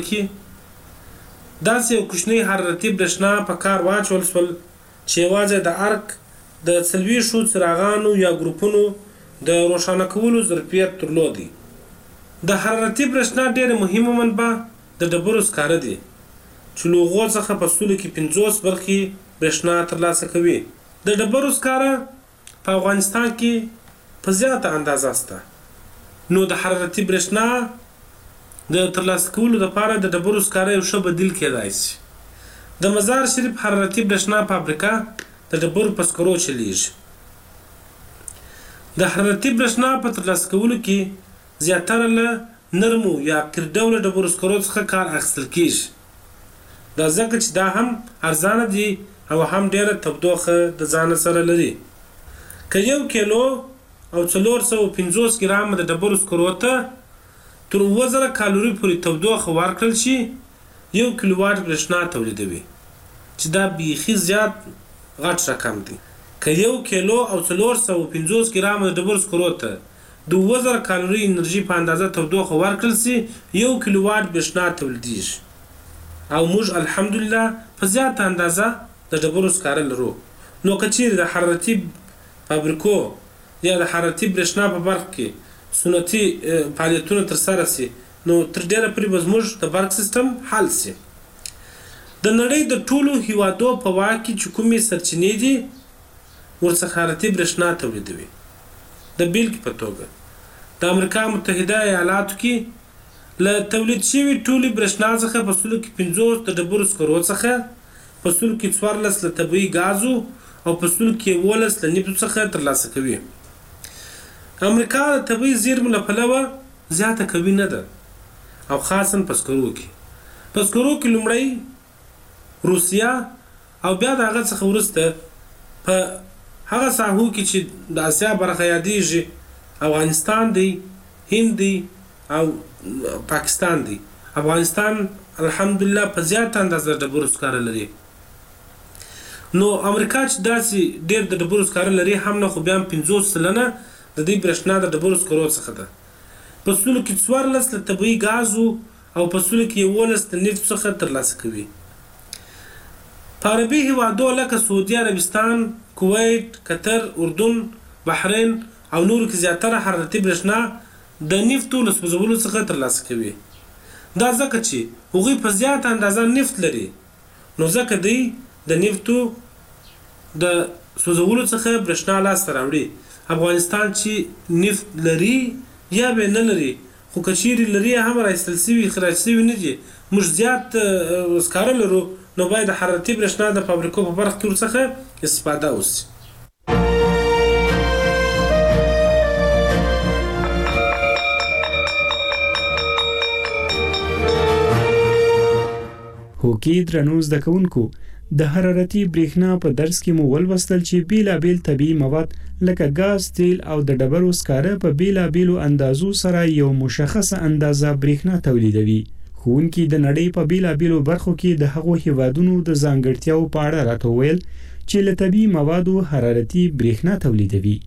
کې داسې یو کوچنی حرارتي برېښنا په کار واچول شول چې یوازې د ارک د څلوېښتو څراغانو یا ګروپونو د روښانه کولو ظرفیت درلودی. د حرارتي برېښنا ډېره مهمه منبع د ډبرو سکاره دي چې له هغو څخه په سلو کې پنځوس برخې برېښنا ترلاسه کوي. د ډبرو سکاره په افغانستان کې په زیاته اندازه شته، نو د حرارتي برېښنا د ترلاسه کولو لپاره د ډبرو سکاره یو ښه بدیل کېدای شي. د مزار شریف حرارتي برېښنا فابریکه د ډبرو په سکرو چلیږي. د حرارتي برېښنا په ترلاسه کولو کې زیاتره له نرمو یا قیر ډوله ډبرو سکرو څخه کار اخیستل کېږي. دا ځکه چې دا هم ارزانه دي او هم ډیره تودوخه د ځان سره لري. که یو کیلو او څلور سوه پنځوس ګرام د ډبرو سکرو ته تر اووه زره کالوري پورې تودوخه ورکړل شي، یو کیلو واټ برېښنا تولیدوي، چې دا بیخي زیات غټ رقم دی. که یو کیلو او څلور سوه پنځوس ګرام د ډبرو سکرو ته د اووه زره کالوري انرژي په اندازه تودوخه ورکړل شي، یو کیلو واټ برېښنا تولیدېږي. او موږ الحمدلله په زیاته اندازه د ډبرو سکاره لرو. نو که چیرې د حرارتي فابریکو یا د حرارتي برېښنا په برخه کې صنعتي فعالیتونه ترسره سي، نو تر ډېره پورې به زموږ د برق سیستم حل سي. د نړۍ د ټولو هیوادو په واک کې چې کومې سرچینې دي ورڅخه حرارتي برېښنا تولیدوي. د بیلګې په توګه د امریکا متحده ایالاتو کې له تولید شوي ټولې برېښنا څخه په سلو کې پنځوس د ډبرو سکرو څخه، په سلو کې څوارلس له طبیعي ګازو او په سلو کې یولس له نفتو څخه ترلاسه کوي. امریکا د طبیعي زیرمو له پلوه زیاته قوي نه ده، او خاصا په سکرو کې. په سکرو کې لومړی روسیه او بیا د هغه څخه وروسته په هغه ساحو کې چې د اسیا برخه یادېږي افغانستان دی، هند دی او پاکستان دی. افغانستان الحمدلله په زیاته اندازه ډبرو سکاره لري. نو امریکا چې داسې ډېر د ډبرو سکاره لري هم نه، خو بیا هم پنځوس سلنه د دې برېښنا د ډبرو سکرو څخه ده. په سلو کې څوارلس له طبیعي ګازو او په سلو کې یولس د نفتو څخه ترلاسه کوي. په عربي هیوادو لکه سعودي عربستان، کویت، قطر، اردن، بحرین او نورو کې زیاتره حرارتي برېښنا د نفتو له سوځولو څخه ترلاسه کوي. دا ځکه چې هغوی په زیاته اندازه نفت لري، نو ځکه دوی د نفتو د سوځولو څخه برېښنا لاسته راوړي. افغانستان چې نفت لري یا به نه لري، خو که چیرې لري هم راایستل شوي خراج شوي نه دي، موږ زیات سکاره لرو، نو باید د حرارتي برېښنا د فابریکو په برخه کې ورڅخه استفاده وشي. هوکي درنو زده کوونکو، د حرارتي برېښنا په درس کې مو ولوستل چې بیلابیل طبیعي مواد لکه ګاز، تیل او د ډبرو سکاره په بیلابیلو اندازو سره یو مشخصه اندازه برېښنا تولیدوي. ښوونکي د نړۍ په بیلابیلو برخو کې د هغو هیوادونو د ځانګړتیاو په اړه راته وویل چې له طبیعي موادو حرارتي برېښنا تولیدوي.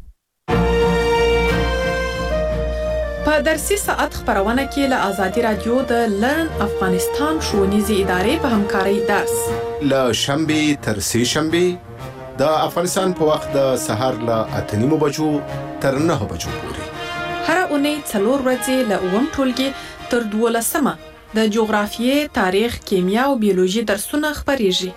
په درسي ساعت خبرونه کې له آزادي رادیو د لرن افغانستان ښوونیزې ادارې په همکارۍ درس له شنبې تر سې شنبې د افغانستان په وخت د سهار له اته نیمو بجو تر نهه بجو پورې هر اونۍ څلور ورځې له اووم ټولګي تر دولسمه د جغرافیې، تاریخ، کیمیا او بیولوژي درسونه خپریږي.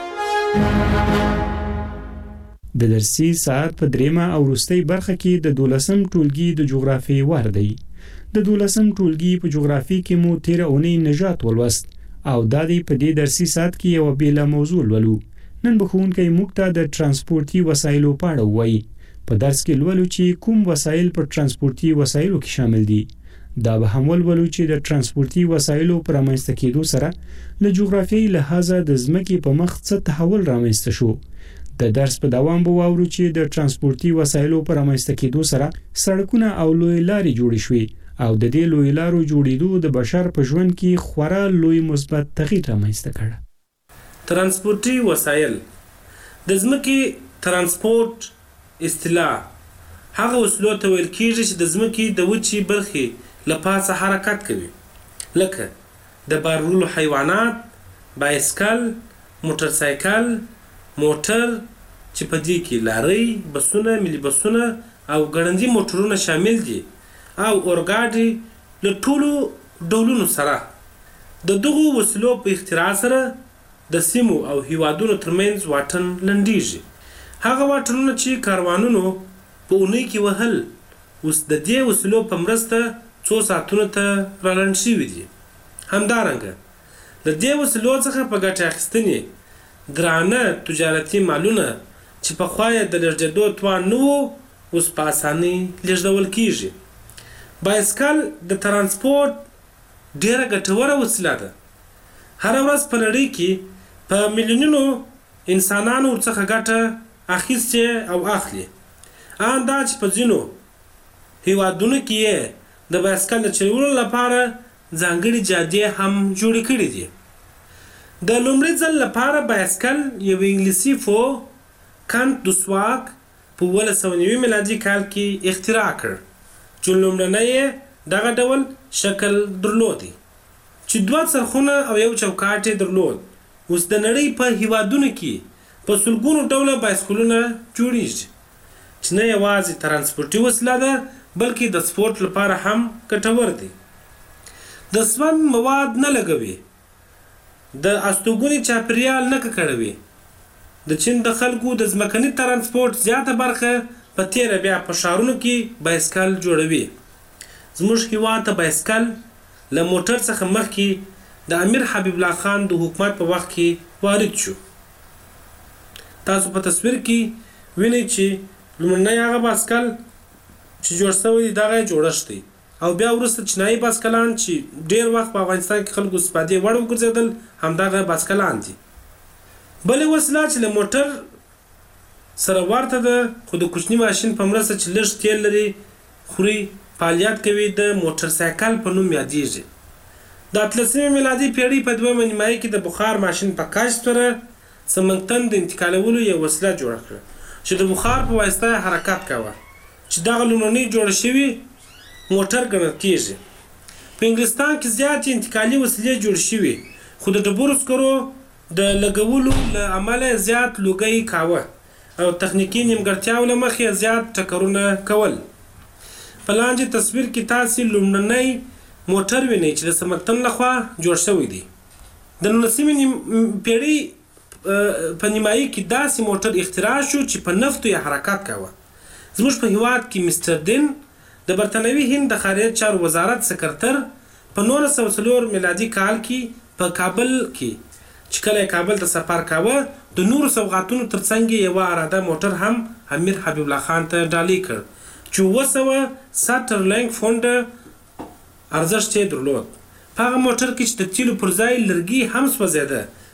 د درسي ساعت په دریمه او وروستۍ برخه کې د دولسم ټولګي د جغرافیې وار دی. د دولسم ټولګي په جغرافي کې مو تیر اونۍ نژاد ولوست او دا دی په دې درسي ساعت کې یو بیله موضوع لولو. نن به ښوونکی موږ ته د ترانسپورتي وسایلو په اړه ووایي. په درس کې لولو چې کوم وسایل په ترانسپورتي وسایلو کې شامل دي. دا به هم ولولو چې د ترانسپورتي وسایلو پر رامنځته کېدو سره له جغرافیایي لحاظه د ځمکې په مخ څه تحول رامنځته شو. د درس په دوام به واورو چې د ترانسپورتي وسایلو پر رامنځته کېدو سره سړکونه او لوی لارې جوړې شوې او د دې لوی لارو جوړېدو د بشر په ژوند کې خورا لوی مثبت تغییر رامنځته کړ. ترانسپورتي وسایل د ځمکې ترانسپورت اصطلاح هغه وسیلو ته ویل کېږي چې د ځمکې د وچې برخې له پاسه حرکت کوي، لکه د بار وړلو حیوانات، بایسکل، موټر سایکل، موټر چې په دې کې لارۍ، بسونه، ملي بسونه او ګړندي موټرونه شامل دي او اورګاډي له ټولو ډولونو سره. د دغو وسیلو په اختراع سره د سیمو او هیوادونو ترمنځ واټن لنډیږي. هغه واټنونه چې کاروانونو په اونۍ کې وهل اوس د دې وسیلو په مرسته څو ساعتونو ته رالنډ شوي دي. همدارنګه د دې وسیلو څخه په ګټه اخیستنې ګرانه تجارتي مالونه چې پخوا یې د لېږدېدو توان نه و اوس په اسانۍ لېږدول کېږي. بایسکل د ترانسپورت ډېره ګټوره وسیله ده. هره ورځ په نړۍ کې په میلیونونو انسانانو ورڅخه ګټه اخیستې او اخلي. ان دا چې په ځینو هیوادونو کې یې د بایسکل د چلولو لپاره ځانګړي جادې هم جوړې کړي دي. د لومړي ځل لپاره بایسکل یو انګلیسي فو کانت دوسواک په اوولس سوه نوي میلادي کال کې اختراع کړ چې لومړنی یې دغه ډول شکل درلودی چې دوه څرخونه او یو چوکاټ یې درلود. اوس د نړۍ په هیوادونو کې په سلګونو ډوله بایسکلونه جوړیږي چې نه یوازې ترانسپورتي وسیله ده بلکې د سپورت لپاره هم ګټور دي. د سون مواد نه لګوي، د استوګنې چاپیریال نه ککړوي. د چین د خلکو د ځمکني ترانسپورت زیاته برخه په تیره بیا په ښارونو کې بایسکل جوړوي. زموږ هیواد ته بایسکل له موټر څخه مخکې د امیر حبیب الله خان د حکومت په وخت کې وارد شو. تاسو په تصویر کې وینئ چې لومړنی هغه بایسکل چې جوړ شوی دی دغه جوړښت دی او بیا وروسته چینایي بایسکلان چې ډېر وخت په افغانستان کې خلکو استفادې وړ وګرځېدل همدغه بایسکلان دي. بلې وسیله چې له موټر سره ورته ده خو د کوچني ماشین په مرسته چې لږ تیل لري خوري فعالیت کوي د موټر سایکل په نوم یادیږي. د اتلسمې میلادي پیړۍ په دویمه نیمایي کې د بخار ماشین په کشف سره سمنګتن د انتقالولو یو وسیله جوړه کړه چې د بخار په واسطه حرکت کوه چې دغه لومړنۍ جوړه شوي موټر ګڼل کېږي. په انګلستان کې زیاتې انتقالي وسیلې جوړ شوي خو د ډبرو سکرو د لګولو له امله زیات لوګی کاوه او تخنیکي نیمګړتیاو له مخې زیات ټکرونه کول. په لاندې تصویر کې تاسې لومړنی موټر وینئ چې د سمنګتن لخوا جوړ شوی دی. د نولسمې پیړۍ په نیمایي کې داسې موټر اختراع شو چې په نفتو یې حرکت کاوه. زموږ په هیواد کې مستر دین د برتنوي هند د خارجه چارو وزارت سکرتر په نولس سوه څلور میلادي کال کې په کابل کې چې کله کابل ته سفر کاوه د نورو سوغاتونو ترڅنګ یو اراده موټر هم امیر حبیب الله خان ته ډالۍ کړ چې اووه سوه سټرلینګ فونډه ارزښت یې درلود. په هغه موټر کې چې د تیلو پر ځای لرګي هم سوځېده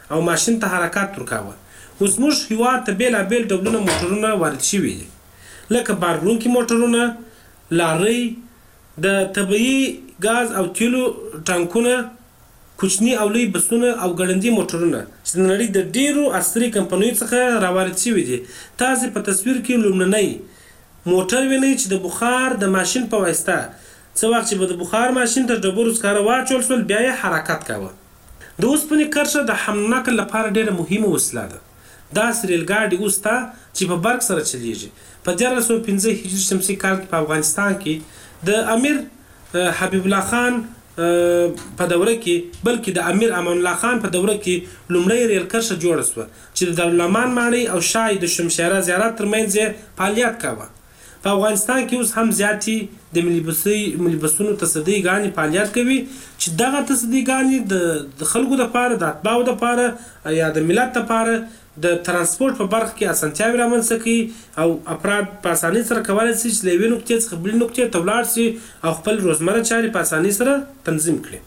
او ماشین ته حرکت ورکاوه. اوس موږ هیواد ته بېلابېل ډولونه موټرونه وارد شوي دي، لکه باربړونکي موټرونه، لارۍ، د طبیعي ګاز او تیلو ټانکونه، کوچني او لوی بسونه او ګړندي موټرونه چې د نړۍ د ډیرو عصري کمپنیو څخه راوارد شوي دي. تاسې په تصویر کې لومړنی موټر وینئ چې د بخار د ماشین په واسطه څه وخت چې به د بخار ماشین ته ډبرو سکاره واچول شول بیا یې حرکت کاوه. د اوسپنې کرښه د حمل نقل لپاره ډیره مهمه وسیله ده. داسې ریلګاډي اوس ته چې په برق سره چلیږي. په دیارلس سوه پنځه هجري شمسي کال کې په افغانستان کې د امیر حبیب الله خان په دوره کې بلکې د امیر امان الله خان په دوره کې لومړی ریل کرښه جوړه شوه چې د دارالامان ماڼۍ او شای د شمشیره زیارت ترمنځ یې فعالیت کاوه. په افغانستان کې اوس هم زیاتې د ملي ملي بسونو تصدۍ ګانې فعالیت کوي چې دغه تصدۍ ګانې د خلکو دپاره، د اتباعو دپاره یا د ملت دپاره د ترانسپورټ په برخه کې اسانتیاوې رامنځته کوي او افراد په اسانۍ سره کولی شي چې له یوې نقطې څخه بلې نقطې ته ولاړ شي او خپل روزمره چارې په اسانۍ سره تنظیم کړي.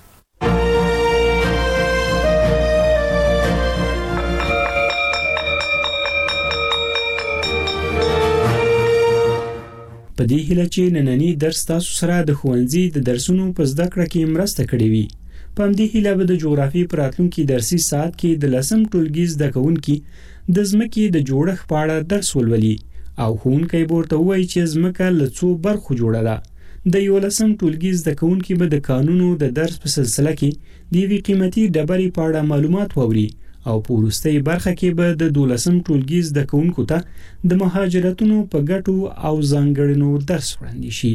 په دې هیله چې نننی درس تاسو سره د ښوونځي د درسونو په زده کړه کې مرسته کړې وي. په همدې هیله به د جغرافیې په راتلونکي درسي ساعت کې د لسم ټولګي زده کوونکي د ځمکې د جوړښت په اړه درس ولولي او ښوونکی به ورته ووایي چې ځمکه له څو برخو جوړه ده. د یولسم ټولګي زده کوونکي به د قانونو د درس په سلسله کې د یوې قیمتي ډبرې په اړه معلومات واوري او په وروستۍ برخه کې به د دولسم ټولګي زده کوونکو ته د مهاجرتونو په ګټو او ځانګړنو درس وړاندې شي.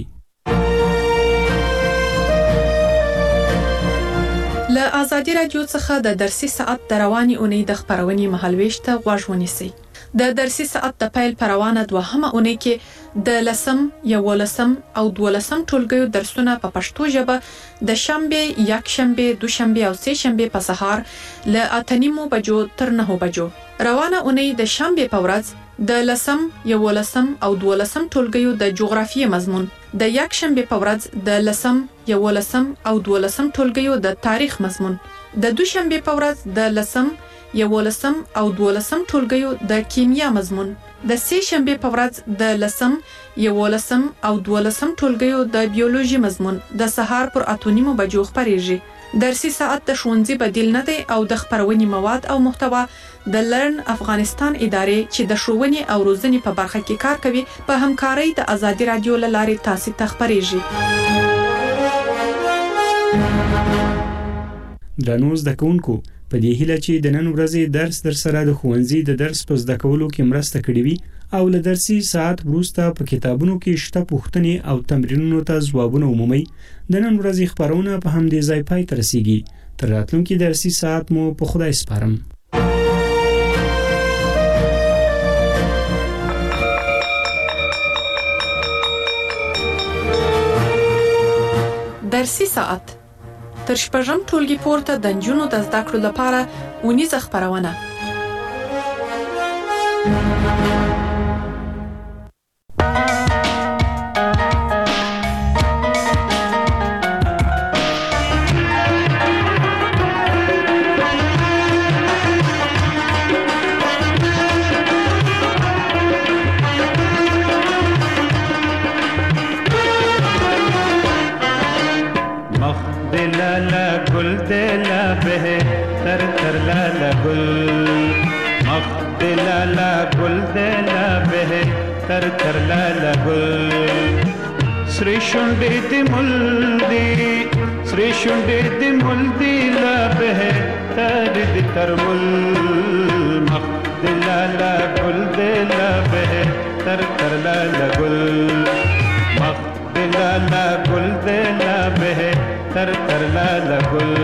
له ازادي راډیو څخه د درسي ساعت د رواني اونۍ د خبرونې مهالويش ته غوږ ونیسئ. د درسي ساعت د پیل پر روانه دوهمه اونۍ کې د لسم، یولسم او دولسم ټولګیو درسونه په پښتو ژبه د شنبه، یکشنبه، دوشنبه او سه شنبه په سهار له اته نیمو بجو تر نهو بجو. روانه اونۍ د شنبه په ورځ د لسم، یولسم او دولسم ټولګیو د جغرافیې مضمون، د یکشنبه په ورځ د لسم، یولسم او دولسم ټولګیو د تاریخ مضمون، د دوشنبه په ورځ د لسم، یولسم او دولسم ټولګیو د کیمیا مضمون، د سه شنبه په ورځ د لسم، یولسم او دولسم ټولګیو د بیولوژي مضمون د سهار پر اته نیمو بجو خبرېږي. درسي ساعت د ښوونځي بدیل نه دی او د خبرونې مواد او محتوا د لرن افغانستان ادارې چې د ښوونې او روزنې په برخه کې کار کوي په همکارۍ د ازادي راډیو له لارې تاسو ته خبرېږي. درنو زده کوونکو، په دې هیله چې د نن ورځې درس در سره د ښوونځي د درس په زده کولو کې مرسته کړې وي او له درسي ساعت وروسته په کتابونو کې شته پوښتنې او تمرینونو ته ځوابونه ومومئ. د نن ورځې خبرونه په همدې ځای پای ته رسیږي. تر راتلونکي درسي ساعت مو په خدای سپارم. درسي ساعت تر شپږم ټولګي پورته د نجونو د زده کړو لپاره اونیزه خبرونه. Sri Shundi di muldi, Sri Shundi di muldi la behe tar di tarmul, Makh la la gul de la behe tar tar la la gul, Makh la la gul de la behe tar tar la la gul.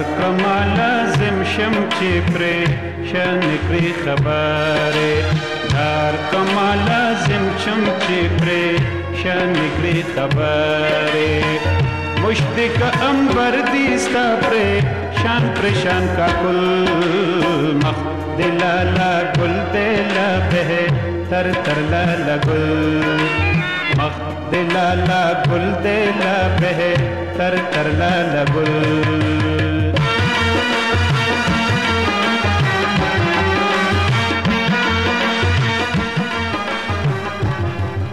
Che pre shan kri khabare یار کما لازم چم چې پریشان نکړي خبره مشتق انبر دي ستا پریشان پریشان کا کل مخ دلالا گل دلا به تر تر لالا گل مخ دلالا گل دلا به تر تر لالا گل